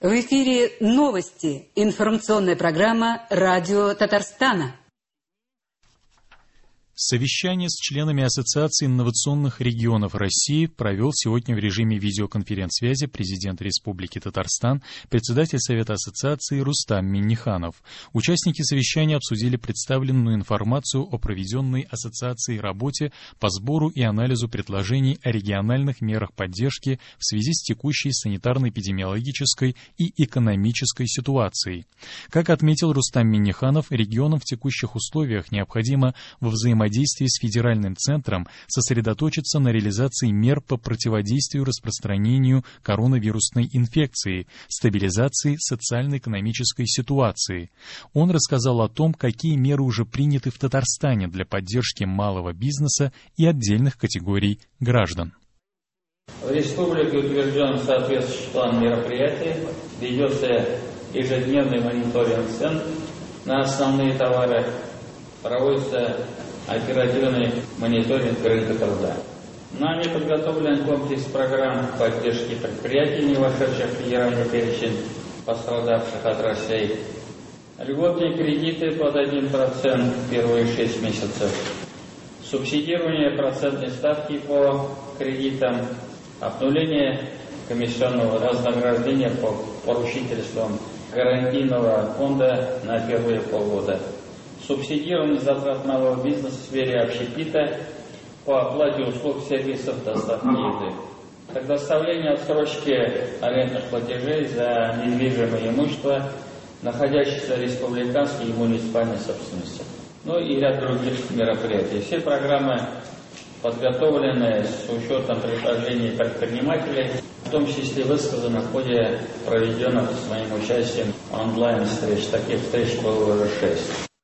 В эфире новости. Информационная программа «Радио Татарстана». Совещание с членами Ассоциации инновационных регионов России провел сегодня в режиме видеоконференц-связи президент Республики Татарстан, председатель Совета Ассоциации Рустам Минниханов. Участники совещания обсудили представленную информацию о проведенной Ассоциацией работе по сбору и анализу предложений о региональных мерах поддержки в связи с текущей санитарно-эпидемиологической и экономической ситуацией. Как отметил Рустам Минниханов, регионам в текущих условиях необходимо во взаимодействии с федеральным центром сосредоточиться на реализации мер по противодействию распространению коронавирусной инфекции, стабилизации социально-экономической ситуации. Он рассказал о том, какие меры уже приняты в Татарстане для поддержки малого бизнеса и отдельных категорий граждан. В республике утвержден соответствующий план мероприятий, ведется ежедневный мониторинг цен на основные товары, проводится оперативный мониторинг рынка труда. Нами подготовлен комплекс программ поддержки предприятий, не вошедших в федеральный перечень пострадавших отраслей. Льготные кредиты под 1% в первые 6 месяцев. Субсидирование процентной ставки по кредитам. Обнуление комиссионного вознаграждения по поручительствам гарантийного фонда на первые полгода. Субсидирование затрат малого бизнеса в сфере общепита по оплате услуг сервисов доставки еды. Предоставление отсрочки арендных платежей за недвижимое имущество, находящееся в республиканской и муниципальной собственности. Ну и ряд других мероприятий. Все программы подготовлены с учетом предложений предпринимателей, в том числе высказаны в ходе проведенных с моим участием онлайн-встреч. Таких встреч было уже 6.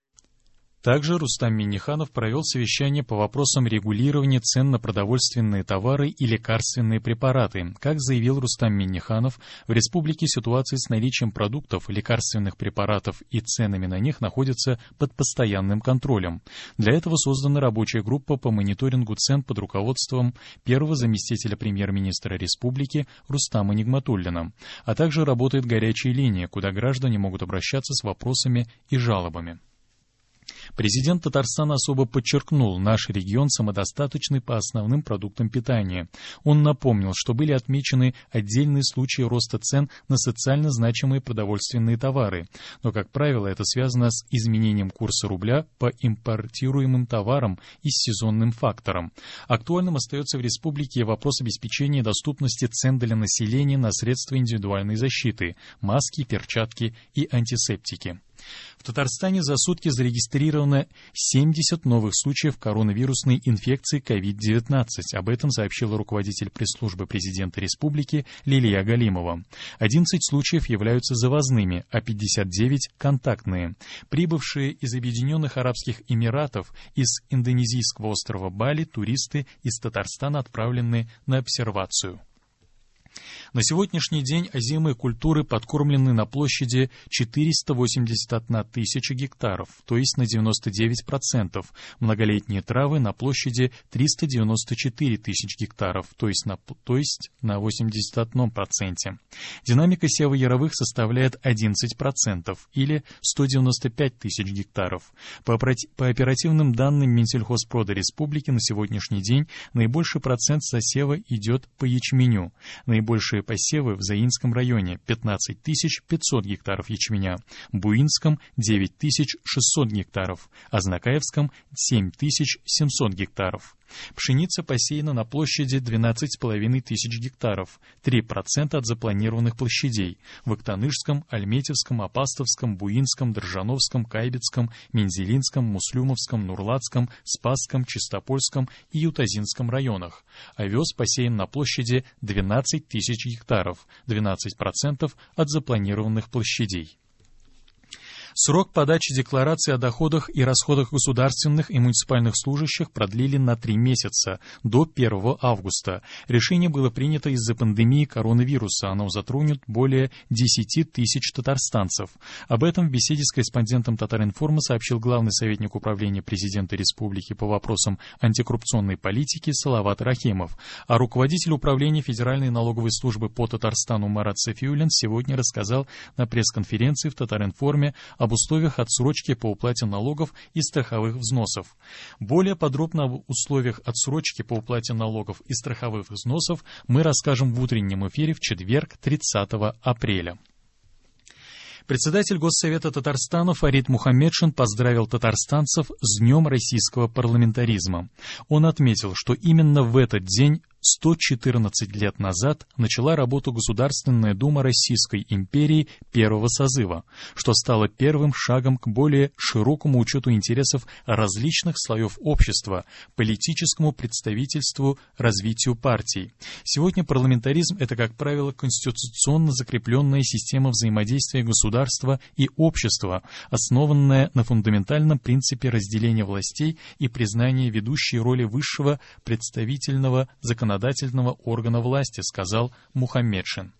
Также Рустам Минниханов провел совещание по вопросам регулирования цен на продовольственные товары и лекарственные препараты. Как заявил Рустам Минниханов, в республике ситуация с наличием продуктов, лекарственных препаратов и ценами на них находится под постоянным контролем. Для этого создана рабочая группа по мониторингу цен под руководством первого заместителя премьер-министра республики Рустама Нигматуллина, а также работает горячая линия, куда граждане могут обращаться с вопросами и жалобами. Президент Татарстана особо подчеркнул, наш регион самодостаточный по основным продуктам питания. Он напомнил, что были отмечены отдельные случаи роста цен на социально значимые продовольственные товары, но, как правило, это связано с изменением курса рубля по импортируемым товарам и с сезонным фактором. Актуальным остается в республике вопрос обеспечения доступности цен для населения на средства индивидуальной защиты, маски, перчатки и антисептики. В Татарстане за сутки зарегистрировано 70 новых случаев коронавирусной инфекции COVID-19. Об этом сообщила руководитель пресс-службы президента республики Лилия Галимова. 11 случаев являются завозными, а 59 – контактные. Прибывшие из Объединенных Арабских Эмиратов, из индонезийского острова Бали туристы из Татарстана отправлены на обсервацию. На сегодняшний день озимые культуры подкормлены на площади 481 тысяча гектаров, то есть на 99%, многолетние травы на площади 394 тысяч гектаров, то есть на 81%. Динамика сева яровых составляет 11%, или 195 тысяч гектаров. По оперативным данным Минсельхозпрода Республики на сегодняшний день наибольший процент засева идет по ячменю. Наибольшие посевы в Заинском районе – 15 500 гектаров ячменя, Буинском – 9 600 гектаров, а Знакаевском – 7 700 гектаров. Пшеница посеяна на площади 12,5 тысяч гектаров, 3% от запланированных площадей в Актанышском, Альметьевском, Апастовском, Буинском, Држановском, Кайбецком, Мензелинском, Муслюмовском, Нурлатском, Спасском, Чистопольском и Ютазинском районах. Овес посеян на площади 12 тысяч гектаров, 12% от запланированных площадей. Срок подачи деклараций о доходах и расходах государственных и муниципальных служащих продлили на 3 месяца, до 1 августа. Решение было принято из-за пандемии коронавируса. Оно затронет более 10 тысяч татарстанцев. Об этом в беседе с корреспондентом Татар-Информа сообщил главный советник управления президента республики по вопросам антикоррупционной политики Салават Рахимов. А руководитель управления Федеральной налоговой службы по Татарстану Марат Сафиуллин сегодня рассказал на пресс-конференции в Татар-Информе об условиях отсрочки по уплате налогов и страховых взносов. Более подробно об условиях отсрочки по уплате налогов и страховых взносов мы расскажем в утреннем эфире в четверг, 30 апреля. Председатель Госсовета Татарстана Фарид Мухаммедшин поздравил татарстанцев с Днем российского парламентаризма. Он отметил, что именно в этот день 114 лет назад начала работу Государственная Дума Российской империи первого созыва, что стало первым шагом к более широкому учету интересов различных слоев общества, политическому представительству, развитию партий. Сегодня парламентаризм – это, как правило, конституционно закрепленная система взаимодействия государства и общества, основанная на фундаментальном принципе разделения властей и признания ведущей роли высшего представительного законодательного органа власти, сказал Мухаммедшин.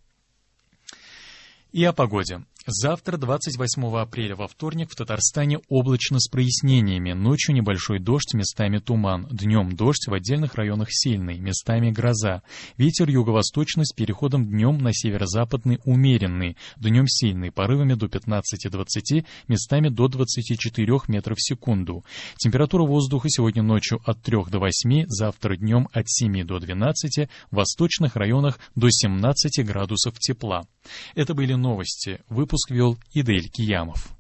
И о погоде. Завтра, 28 апреля, во вторник, в Татарстане облачно с прояснениями. Ночью небольшой дождь, местами туман. Днем дождь, в отдельных районах сильный, местами гроза. Ветер юго-восточный с переходом днем на северо-западный умеренный. Днем сильный, порывами до 15-20, местами до 24 метров в секунду. Температура воздуха сегодня ночью от 3 до 8, завтра днем от 7 до 12, в восточных районах до 17 градусов тепла. Это были новости. Выпуск вел Идель Киямов.